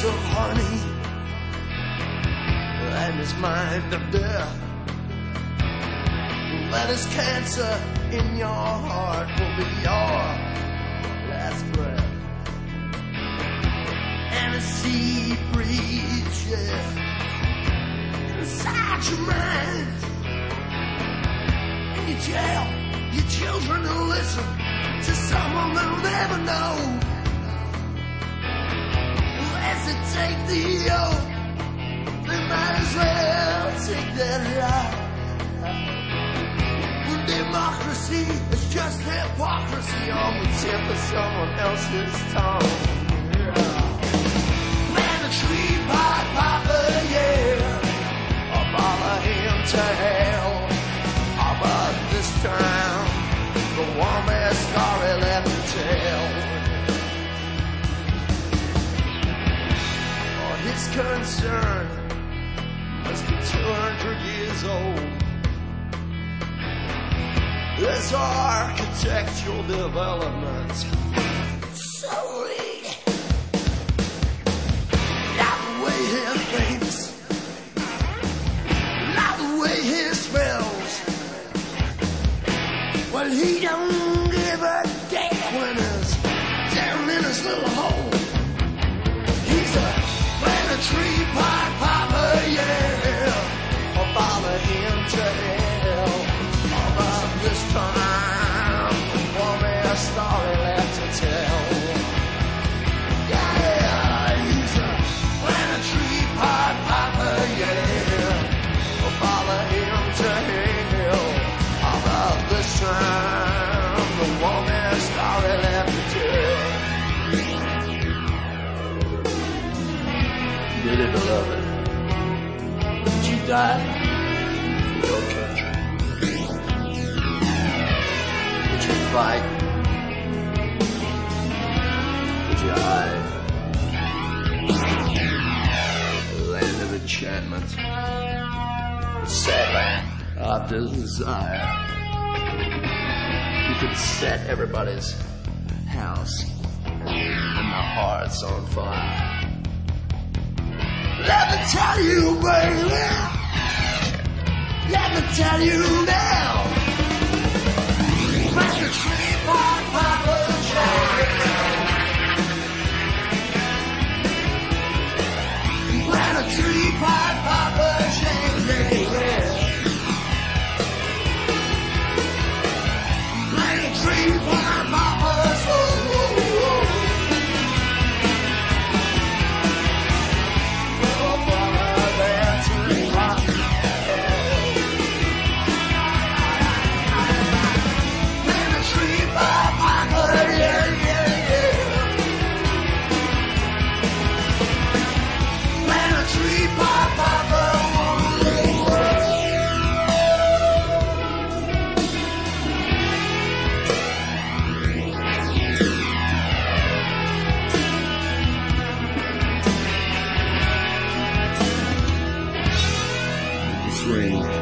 kiss of honey and his mind of death. That his cancer in your heart will be your last breath. And a sea breeze, yeah, inside your mind. And you tell your children to listen to someone they'll never know. Unless they take the oath, they might as well take their life. Democracy is just hypocrisy on the tip of someone else's tongue. Yeah. Man, a tree pied piper, yeah, I'll follow him to hell. Oh, but this time, the warmest story left to tell. Oh, his concern must be 200 years old. This architectural development, sorry, not the way he thinks, not the way he smells. Well, he don't give a damn when he's down in his little hole. He's a planetary pied piper, yeah, I'll follow him to hell. This time, one more story left to tell. Yeah, he's a planetary pied piper, yeah. We'll follow him to hell. How about this time, the one more story left to tell. Dearly beloved, did you die for your country? Fight? Would you hide? Land of enchantment, sad land of desire. You could set everybody's house and their hearts on fire. Let me tell you, baby. Let me tell you now. Like a tree pied piper, like a tree pied piper, like a tree pied piper, Swing.